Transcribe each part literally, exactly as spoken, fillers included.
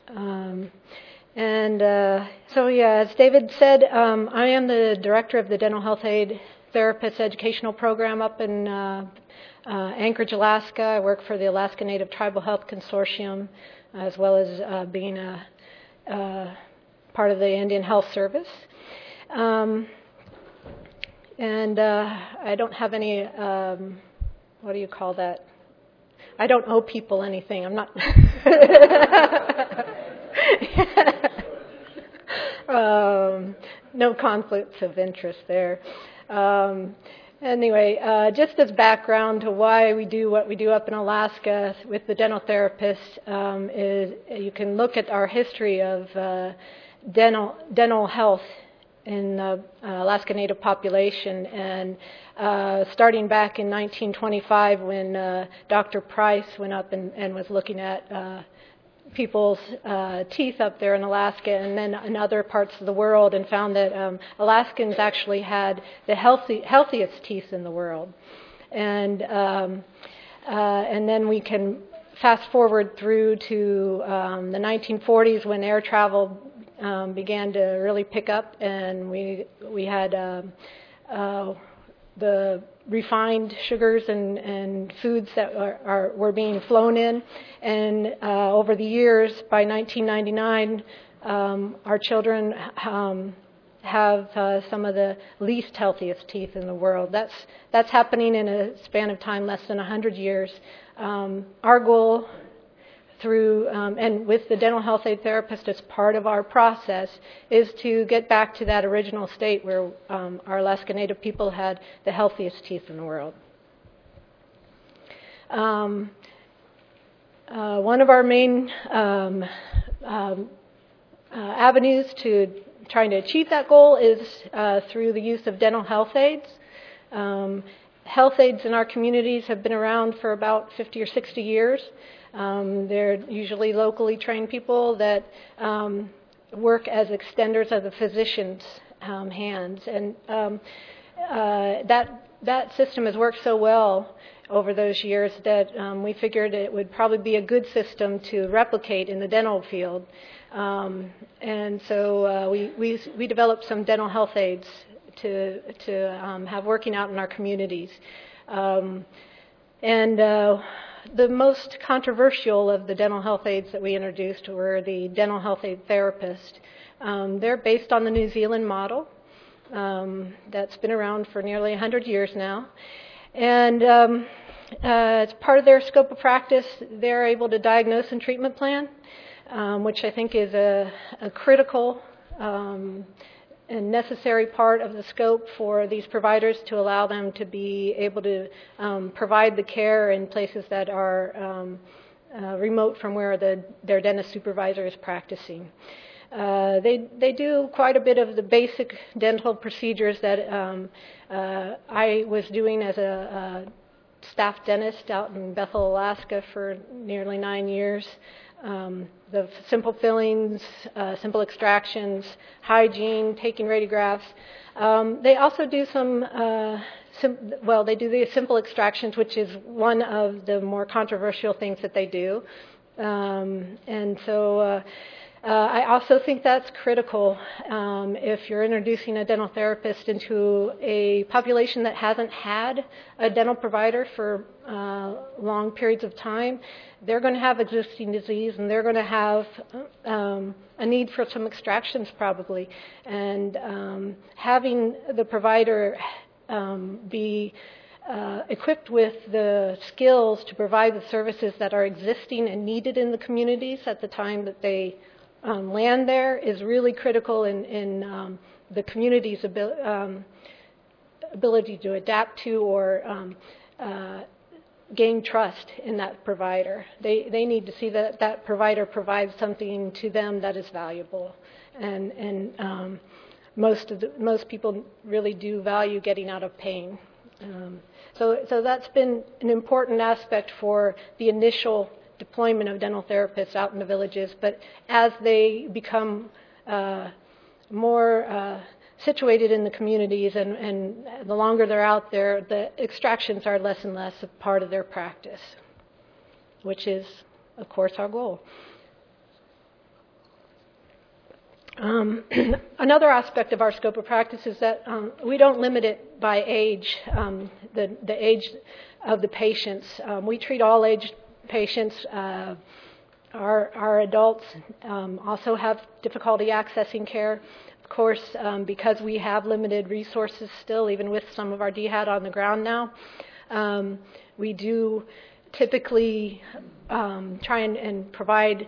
Um, and uh, so, yeah, as David said, um, I am the director of the Dental Health Aid Therapist Educational Program up in uh, uh, Anchorage, Alaska. I work for the Alaska Native Tribal Health Consortium, as well as uh, being a, uh, part of the Indian Health Service. Um, and uh, I don't have any, um, what do you call that? I don't owe people anything. I'm not... um, no conflicts of interest there. Um, anyway, uh, just as background to why we do what we do up in Alaska with the dental therapists, um, is you can look at our history of uh, dental dental health in the uh, Alaska Native population, and uh, starting back in nineteen twenty-five when uh, Doctor Price went up and, and was looking at uh, people's uh, teeth up there in Alaska and then in other parts of the world, and found that um, Alaskans actually had the healthy, healthiest teeth in the world. And um, uh, and then we can fast forward through to um, the nineteen forties when air travel um, began to really pick up, and we we had um, uh, the refined sugars and, and foods that are, are were being flown in, and uh, over the years, by nineteen ninety-nine, um, our children um, have uh, some of the least healthiest teeth in the world. That's that's happening in a span of time less than one hundred years. Um, our goal through, um, and with the dental health aid therapist as part of our process, is to get back to that original state where um, our Alaska Native people had the healthiest teeth in the world. Um, uh, one of our main um, um, uh, avenues to trying to achieve that goal is uh, through the use of dental health aides. Um, health aides in our communities have been around for about fifty or sixty years. Um, they're usually locally trained people that um, work as extenders of the physician's um, hands, and um, uh, that that system has worked so well over those years that um, we figured it would probably be a good system to replicate in the dental field. Um, and so uh, we, we we developed some dental health aides to to um, have working out in our communities, um, and. Uh, The most controversial of the dental health aides that we introduced were the dental health aid therapist. Um, they're based on the New Zealand model um, that's been around for nearly one hundred years now. And um, uh, as part of their scope of practice, they're able to diagnose and treatment plan, um, which I think is a, a critical um, and necessary part of the scope for these providers to allow them to be able to um, provide the care in places that are um, uh, remote from where the, their dentist supervisor is practicing. Uh, they they do quite a bit of the basic dental procedures that um, uh, I was doing as a, a staff dentist out in Bethel, Alaska for nearly nine years. Um, the simple fillings, uh, simple extractions, hygiene, taking radiographs. Um, they also do some, uh, sim- well, they do the simple extractions, which is one of the more controversial things that they do. Um, and so uh, uh, I also think that's critical um, if you're introducing a dental therapist into a population that hasn't had a dental provider for uh, long periods of time. They're going to have existing disease, and they're going to have um, a need for some extractions probably. And um, having the provider um, be uh, equipped with the skills to provide the services that are existing and needed in the communities at the time that they um, land there is really critical in, in um, the community's abil- um, ability to adapt to or um, uh, gain trust in that provider. They they need to see that that provider provides something to them that is valuable, and and um, most of the, most people really do value getting out of pain. Um, so so that's been an important aspect for the initial deployment of dental therapists out in the villages. But as they become uh, more uh, situated in the communities, and, and the longer they're out there, the extractions are less and less a part of their practice, which is, of course, our goal. Um, another aspect of our scope of practice is that um, we don't limit it by age, um, the, the age of the patients. Um, we treat all age patients. Uh, our, our adults um, also have difficulty accessing care. Of course, um, because we have limited resources still, even with some of our D HAT on the ground now, um, we do typically um, try and, and provide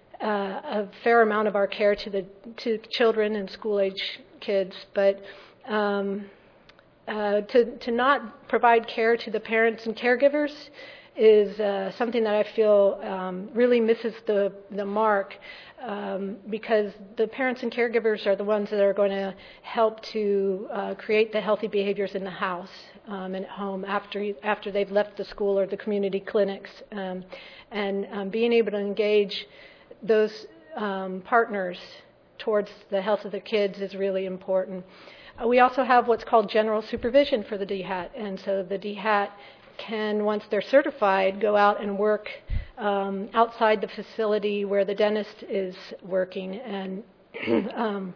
Uh, a fair amount of our care to the to children and school-age kids, but um, uh, to to not provide care to the parents and caregivers is uh, something that I feel um, really misses the the mark, um, because the parents and caregivers are the ones that are going to help to uh, create the healthy behaviors in the house um, and at home after after they've left the school or the community clinics, um, and um, being able to engage those um, partners towards the health of the kids is really important. Uh, we also have what's called general supervision for the D HAT, and so the D HAT can, once they're certified, go out and work um, outside the facility where the dentist is working, and um,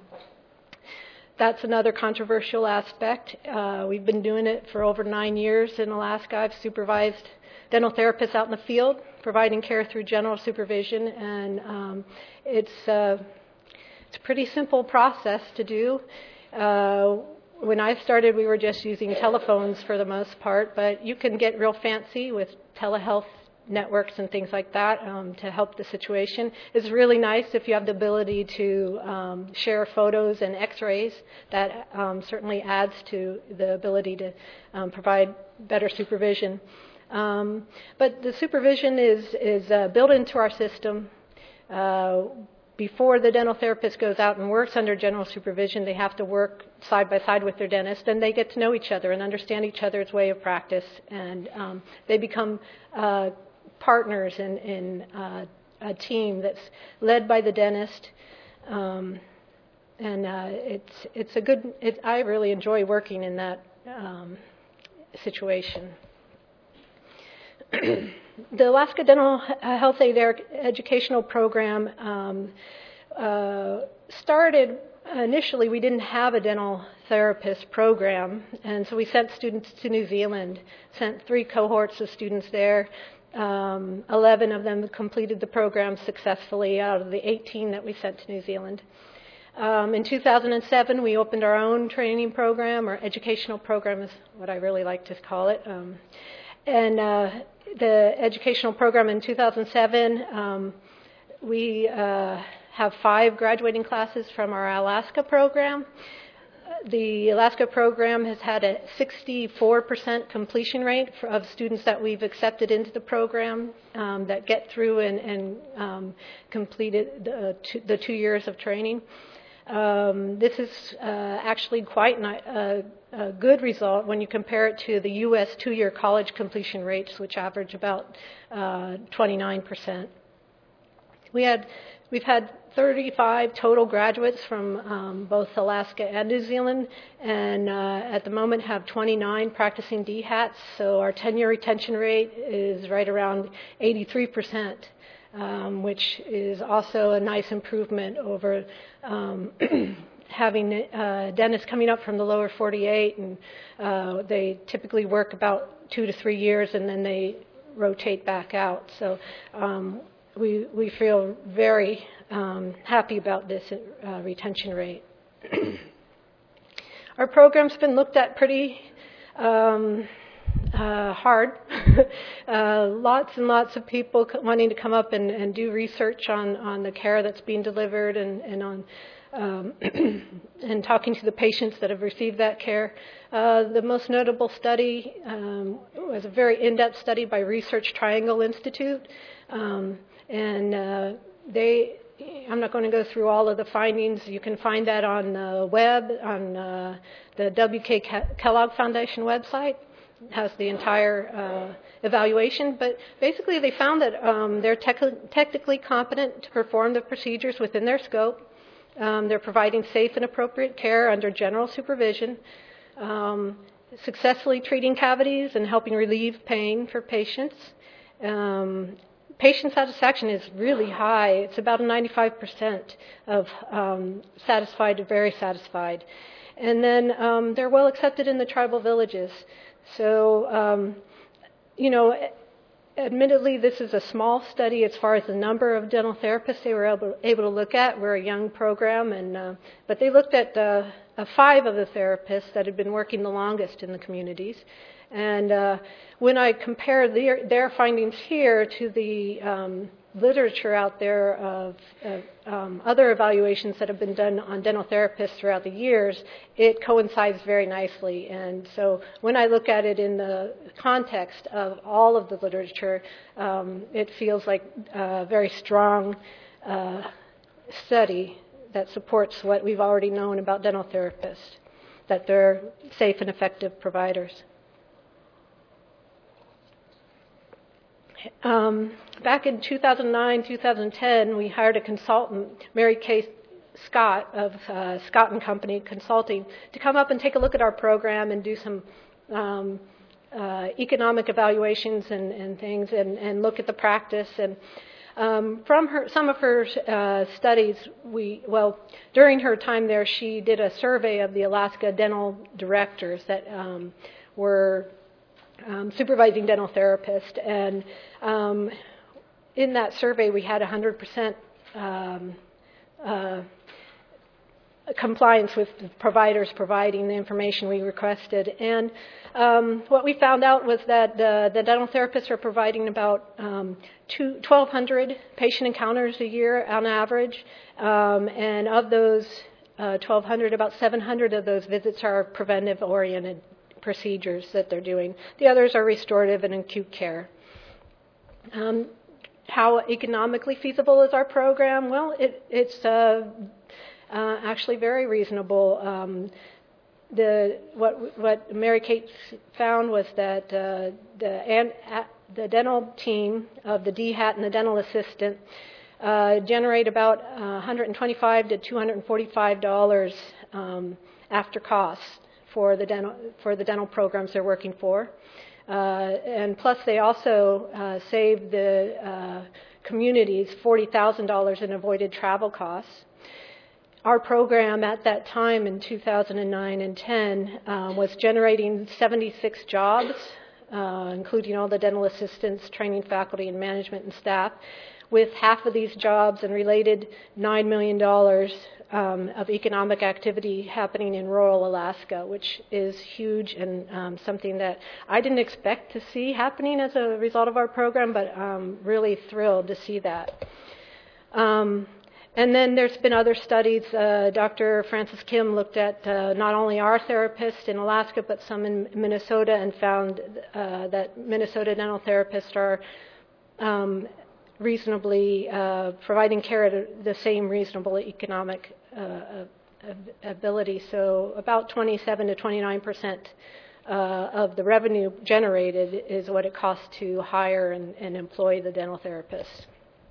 that's another controversial aspect. Uh, we've been doing it for over nine years in Alaska. I've supervised dental therapists out in the field, providing care through general supervision, and um, it's, uh, it's a pretty simple process to do. Uh, when I started, we were just using telephones for the most part, but you can get real fancy with telehealth networks and things like that um, to help the situation. It's really nice if you have the ability to um, share photos and x-rays. That um, certainly adds to the ability to um, provide better supervision. Um, but the supervision is, is uh, built into our system. Uh, before the dental therapist goes out and works under general supervision, they have to work side by side with their dentist, and they get to know each other and understand each other's way of practice, and um, they become uh, partners in, in uh, a team that's led by the dentist. Um, and uh, it's, it's a good, it, I really enjoy working in that um, situation. The Alaska Dental Health Aid Educational Program um, uh, started initially. We didn't have a dental therapist program, and so we sent students to New Zealand, sent three cohorts of students there. Um, eleven of them completed the program successfully out of the eighteen that we sent to New Zealand. Um, in two thousand seven, we opened our own training program, or educational program is what I really like to call it. Um, and uh, the educational program in two thousand seven, um, we uh, have five graduating classes from our Alaska program. The Alaska program has had a sixty-four percent completion rate for, of students that we've accepted into the program um, that get through and, and um, completed the two, the two years of training. Um, this is uh, actually quite an, a, a good result when you compare it to the U S two-year college completion rates, which average about uh, twenty-nine percent. We had, we've had thirty-five total graduates from um, both Alaska and New Zealand, and uh, at the moment have twenty-nine practicing D HATs, so our ten-year retention rate is right around eighty-three percent, um, which is also a nice improvement over um, having uh, dentists coming up from the lower forty-eight, and uh, they typically work about two to three years and then they rotate back out. So um, we, we feel very um, happy about this uh, retention rate. Our program's been looked at pretty um, uh, hard. uh, lots and lots of people wanting to come up and, and do research on, on the care that's being delivered, and, and on um, and talking to the patients that have received that care. Uh, the most notable study um, was a very in-depth study by Research Triangle Institute, um, and uh, they. I'm not going to go through all of the findings. You can find that on the web, on uh, the W K Kellogg Foundation website. It has the entire uh, evaluation. But basically, they found that um, they're tec- technically competent to perform the procedures within their scope. Um, they're providing safe and appropriate care under general supervision, um, successfully treating cavities and helping relieve pain for patients. Um, patient satisfaction is really high. It's about ninety-five percent of um, satisfied to very satisfied. And then um, they're well accepted in the tribal villages. So, um, you know, admittedly, this is a small study as far as the number of dental therapists they were able, able to look at. We're a young program, and uh, but they looked at uh, uh, five of the therapists that had been working the longest in the communities. And uh, when I compare their, their findings here to the um, literature out there of, of um, other evaluations that have been done on dental therapists throughout the years, it coincides very nicely. And so when I look at it in the context of all of the literature, um, it feels like a very strong uh, study that supports what we've already known about dental therapists, that they're safe and effective providers. Um, back in two thousand nine, two thousand ten, we hired a consultant, Mary Kay Scott of uh, Scott and Company Consulting, to come up and take a look at our program and do some um, uh, economic evaluations and, and things, and, and look at the practice. And um, from her, some of her uh, studies, we well during her time there, she did a survey of the Alaska dental directors that um, were Um, supervising dental therapist, and um, in that survey we had one hundred percent um, uh, compliance with the providers providing the information we requested. And um, what we found out was that uh, the dental therapists are providing about um, twelve hundred patient encounters a year on average, um, and of those uh, twelve hundred, about seven hundred of those visits are preventive-oriented procedures that they're doing. The others are restorative and acute care. Um, how economically feasible is our program? Well, it, it's uh, uh, actually very reasonable. Um, the what what Mary Kate found was that uh, the and, uh, the dental team of the D HAT and the dental assistant uh, generate about uh, one hundred twenty-five to two hundred forty-five dollars um, after costs for the dental for the dental programs they're working for, uh, and plus they also uh, save the uh, communities forty thousand dollars in avoided travel costs. Our program at that time in two thousand nine and ten uh, was generating seventy-six jobs, uh, including all the dental assistants, training faculty, and management and staff, with half of these jobs and related nine million dollars um, of economic activity happening in rural Alaska, which is huge and um, something that I didn't expect to see happening as a result of our program, but I'm really thrilled to see that. Um, and then there's been other studies. Uh, Doctor Francis Kim looked at uh, not only our therapists in Alaska, but some in Minnesota, and found uh, that Minnesota dental therapists are um, reasonably uh, providing care at the same reasonable economic uh, ability. So about twenty-seven to twenty-nine percent uh, of the revenue generated is what it costs to hire and, and employ the dental therapists.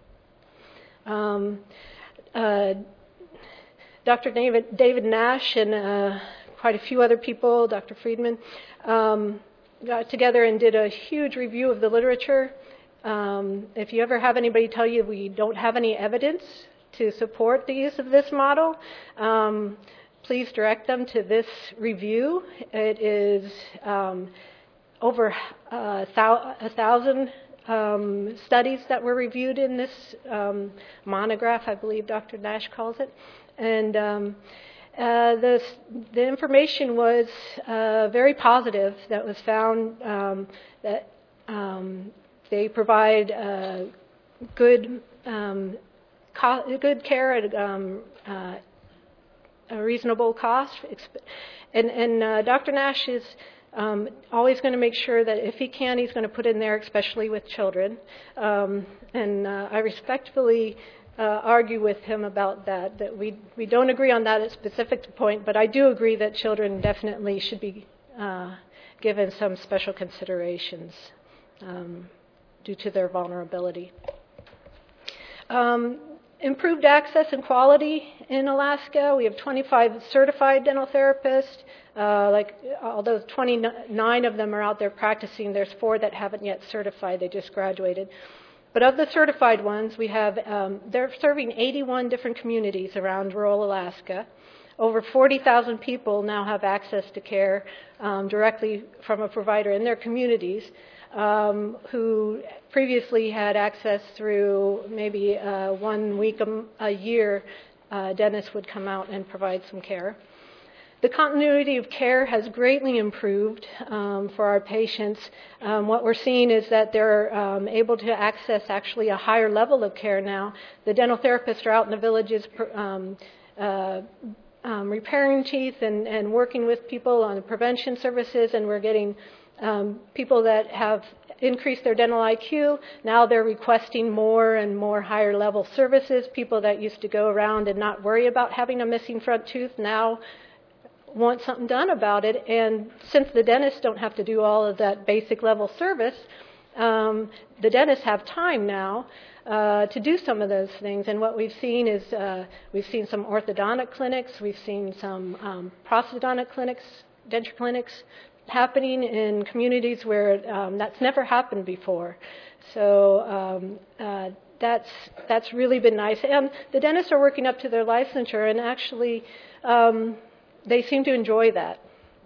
Um, uh, Doctor David, David Nash and uh, quite a few other people, Doctor Friedman, um, got together and did a huge review of the literature. Um, if you ever have anybody tell you we don't have any evidence to support the use of this model, um, please direct them to this review. It is um, over uh, thou- a thousand um, studies that were reviewed in this um, monograph, I believe Doctor Nash calls it. And um, uh, the, the information was uh, very positive. That was found um, that um, they provide uh, good um, co- good care at um, uh, a reasonable cost. And, and uh, Doctor Nash is um, always going to make sure that if he can, he's going to put in there, especially with children. Um, and uh, I respectfully uh, argue with him about that, that we, we don't agree on that at specific point, but I do agree that children definitely should be uh, given some special considerations um, due to their vulnerability. Um, improved access and quality in Alaska. We have twenty-five certified dental therapists. Uh, like, although twenty-nine of them are out there practicing, there's four that haven't yet certified. They just graduated. But of the certified ones, we have, um, they're serving eighty-one different communities around rural Alaska. Over forty thousand people now have access to care um, directly from a provider in their communities, um, who previously had access through maybe uh, one week a, a year, uh, dentists would come out and provide some care. The continuity of care has greatly improved um, for our patients. Um, what we're seeing is that they're um, able to access actually a higher level of care now. The dental therapists are out in the villages um, uh, um, repairing teeth and, and working with people on the prevention services, and we're getting um, people that have increased their dental I Q. Now they're requesting more and more higher level services. People that used to go around and not worry about having a missing front tooth now want something done about it. And since the dentists don't have to do all of that basic level service, um, the dentists have time now uh, to do some of those things. And what we've seen is uh, we've seen some orthodontic clinics, we've seen some um, prosthodontic clinics, denture clinics happening in communities where um, that's never happened before. So um, uh, that's that's really been nice. And the dentists are working up to their licensure, and actually um, they seem to enjoy that.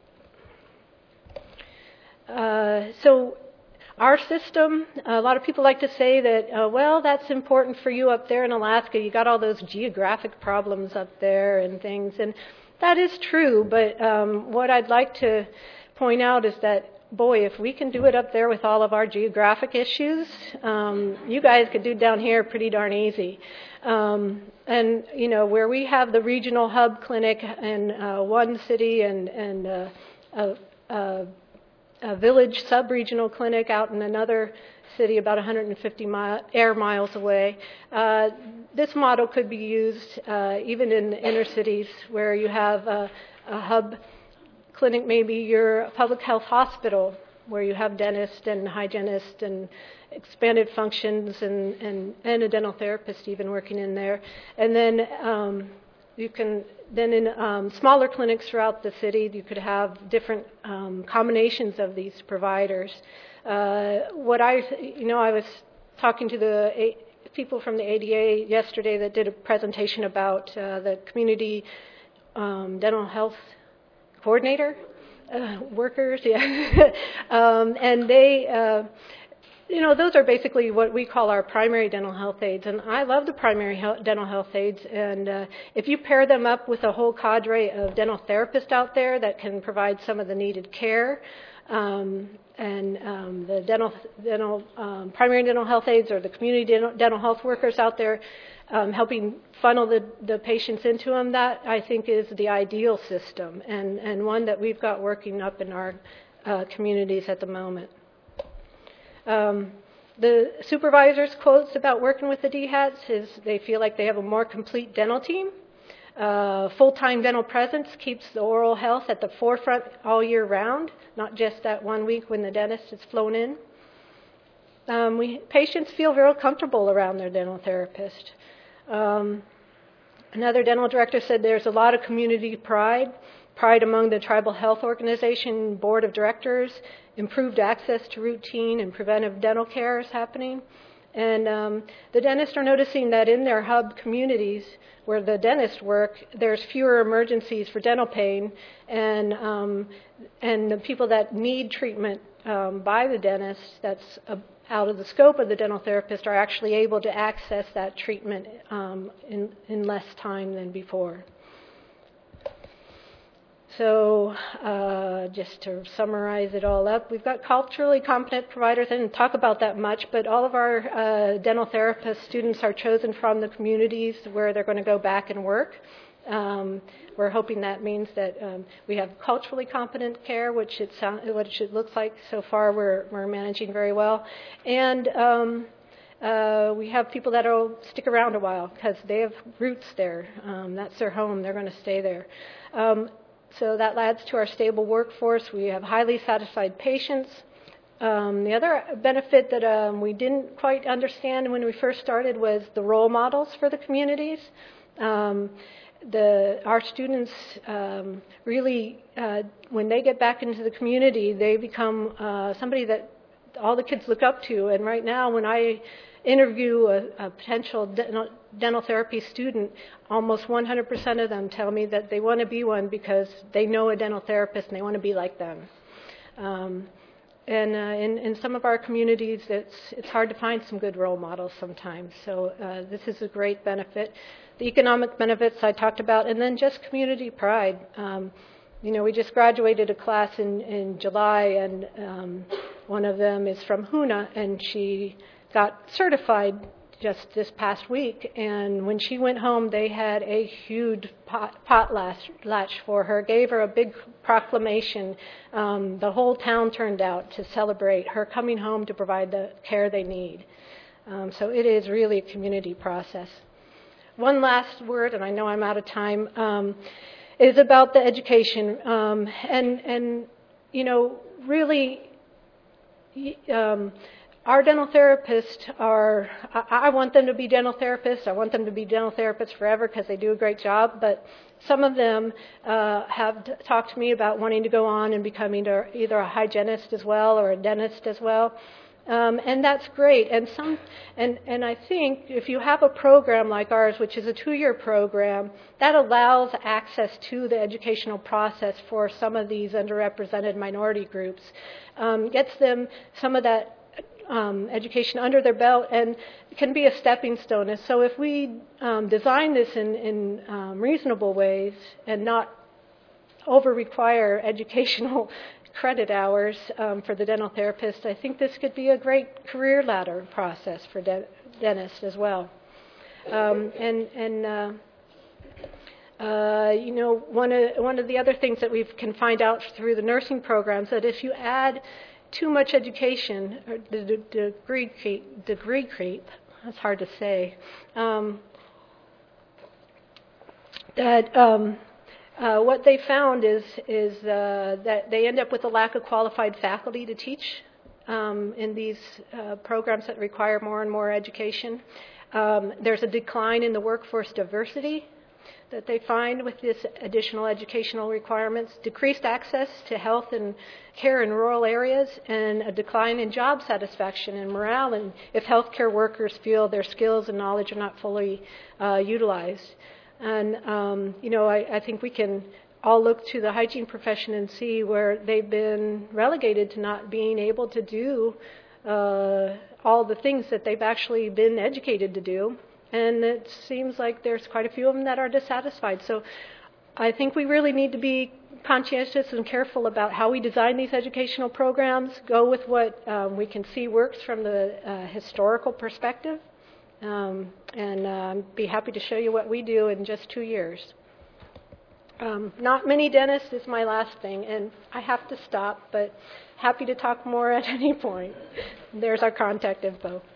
Uh, so our system, a lot of people like to say that, uh, well, that's important for you up there in Alaska. You got all those geographic problems up there and things. And that is true, but um, what I'd like to point out is that, boy, if we can do it up there with all of our geographic issues, um, you guys could do it down here pretty darn easy. Um, and, you know, where we have the regional hub clinic in uh, one city and, and uh, a, a, a village sub-regional clinic out in another city about one hundred fifty mile, air miles away, uh, this model could be used uh, even in inner cities where you have a, a hub clinic, maybe your public health hospital, where you have dentists and hygienists and expanded functions and, and, and a dental therapist even working in there. And then um, you can, then in um, smaller clinics throughout the city, you could have different um, combinations of these providers. Uh, what I, you know, I was talking to the a- people from the A D A yesterday that did a presentation about uh, the community um, dental health coordinator uh, workers, yeah, um, and they, uh, you know, those are basically what we call our primary dental health aides, and I love the primary health, dental health aides, and uh, if you pair them up with a whole cadre of dental therapists out there that can provide some of the needed care, um, and um, the dental, dental um, primary dental health aides or the community dental, dental health workers out there Um, helping funnel the, the patients into them, that I think is the ideal system, and, and one that we've got working up in our uh, communities at the moment. Um, the supervisors' quotes about working with the D HATs is they feel like they have a more complete dental team. Uh, full-time dental presence keeps the oral health at the forefront all year round, not just that one week when the dentist is flown in. Um, we, patients feel very comfortable around their dental therapist. Um, another dental director said there's a lot of community pride, pride among the tribal health organization board of directors, improved access to routine and preventive dental care is happening. And um, the dentists are noticing that in their hub communities where the dentists work, there's fewer emergencies for dental pain, and um, and the people that need treatment um, by the dentist that's a, out of the scope of the dental therapist are actually able to access that treatment um, in, in less time than before. So uh, just to summarize it all up, we've got culturally competent providers. I didn't talk about that much, but all of our uh, dental therapist students are chosen from the communities where they're going to go back and work. Um, we're hoping that means that um, we have culturally competent care, which it, sound, which it looks like so far we're, we're managing very well. And um, uh, we have people that will stick around a while because they have roots there. Um, that's their home. They're going to stay there. Um, so that adds to our stable workforce. We have highly satisfied patients. Um, the other benefit that um, we didn't quite understand when we first started was the role models for the communities. Um, The, our students um, really, uh, when they get back into the community, they become uh, somebody that all the kids look up to. And right now, when I interview a, a potential dental, dental therapy student, almost one hundred percent of them tell me that they want to be one because they know a dental therapist and they want to be like them. Um, and uh, in, in some of our communities, it's, it's hard to find some good role models sometimes. So uh, this is a great benefit. The economic benefits I talked about, and then just community pride. Um, you know, we just graduated a class in, in July, and um, one of them is from Hoonah, and she got certified just this past week. And when she went home, they had a huge pot, potlatch for her, gave her a big proclamation. Um, the whole town turned out to celebrate her coming home to provide the care they need. Um, so it is really a community process. One last word, and I know I'm out of time, um, is about the education. Um, and, and, you know, really, um, our dental therapists are, I, I want them to be dental therapists. I want them to be dental therapists forever because they do a great job. But some of them uh, have t- talked to me about wanting to go on and becoming either a hygienist as well or a dentist as well. Um, and that's great. And some, and, and I think if you have a program like ours, which is a two-year program, that allows access to the educational process for some of these underrepresented minority groups, um, gets them some of that um, education under their belt, and can be a stepping stone. And so if we um, design this in, in um, reasonable ways and not over-require educational credit hours um, for the dental therapist, I think this could be a great career ladder process for de- dentists as well. Um, and and uh, uh, you know, one of one of the other things that we can find out through the nursing programs that if you add too much education, or the, the degree creep, degree creep, that's hard to say, um, that. Um, Uh, what they found is, is uh, that they end up with a lack of qualified faculty to teach um, in these uh, programs that require more and more education. Um, there's a decline in the workforce diversity that they find with this additional educational requirements, decreased access to health and care in rural areas, and a decline in job satisfaction and morale, and if healthcare workers feel their skills and knowledge are not fully uh, utilized. And, um, you know, I, I think we can all look to the hygiene profession and see where they've been relegated to not being able to do uh, all the things that they've actually been educated to do. And it seems like there's quite a few of them that are dissatisfied. So I think we really need to be conscientious and careful about how we design these educational programs, go with what um, we can see works from the uh, historical perspective. Um, and uh, be happy to show you what we do in just two years. Um, not many dentists is my last thing, and I have to stop, but happy to talk more at any point. There's our contact info.